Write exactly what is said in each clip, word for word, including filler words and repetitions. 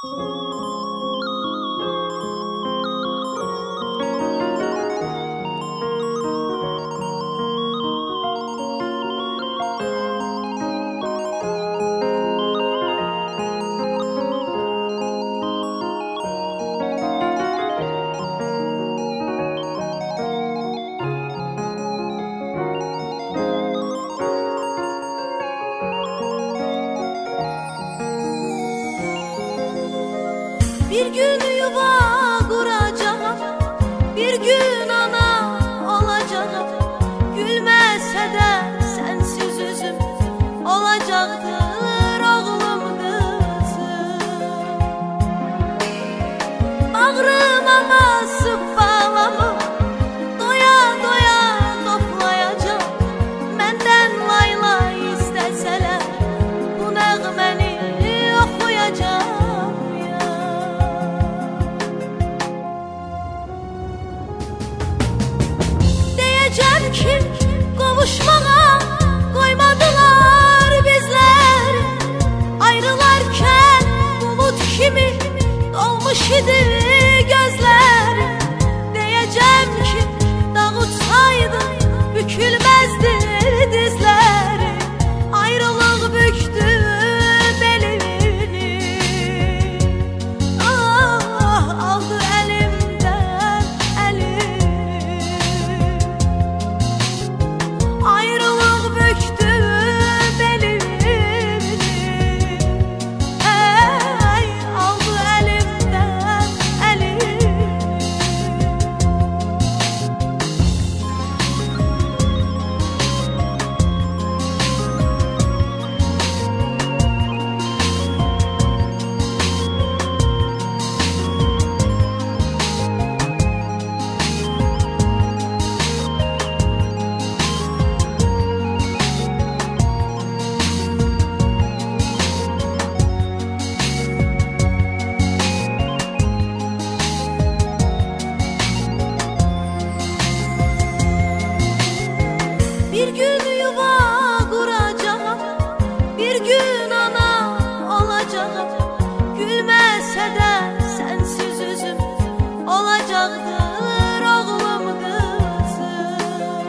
Bir gün yuva kuracağım, bir gün ana olacağım. Gülmese de sensiz üzüm olacaktır oğlum kızım. Bağrıma basıp bağlamı doya doya toplayacağım. Menden layla isteseler bu nəğməni oxuyacağım. Diyeceğim ki kavuşmağa koymadılar bizleri. Ayrılarken bulut kimi dolmuş idi gözleri. Diyeceğim ki dağıtsaydı bükülmezdi dizleri. Ayrılık büktü belini, ah aldı elimden elini. Ayrılık büktü belini, hey aldı elimden elini. Bir gün yuva kuracağım, bir gün ana olacağım. Gülmese de sensiz üzüm olacaktır oğlum kızım.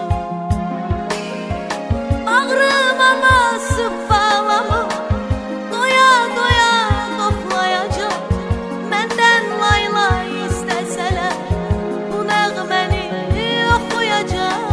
Bağrıma basıp bağlamı doya doya toplayacağım. Menden layla isteseler bu nəğməni oxuyacağım.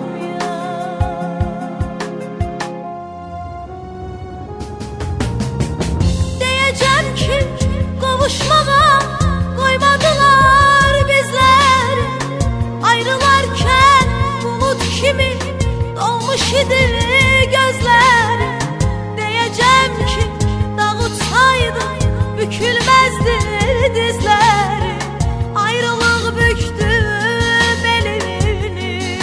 Diyeceğim ki kavuşmağa koymadılar bizleri. Ayrılarken bulut kimi dolmuş idi gözleri. Diyeceğim ki dağıtsaydı bükülmezdi dizleri. Ayrılık büktü belini,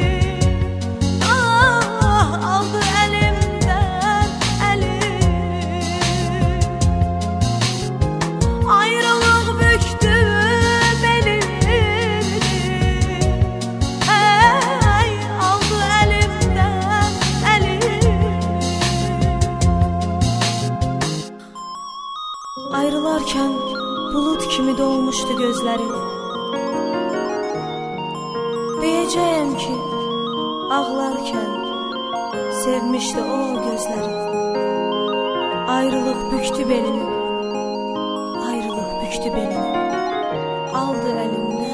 ah aldı elimden elini. Ayrılık büktü belini, hey aldı elimden elini. Ayrılarken bulut kimi dolmuştu gözleri. Diyeceğim ki ağlarken sevmişti o gözleri. Ayrılık büktü belini, ayrılık büktü belini, aldı elimden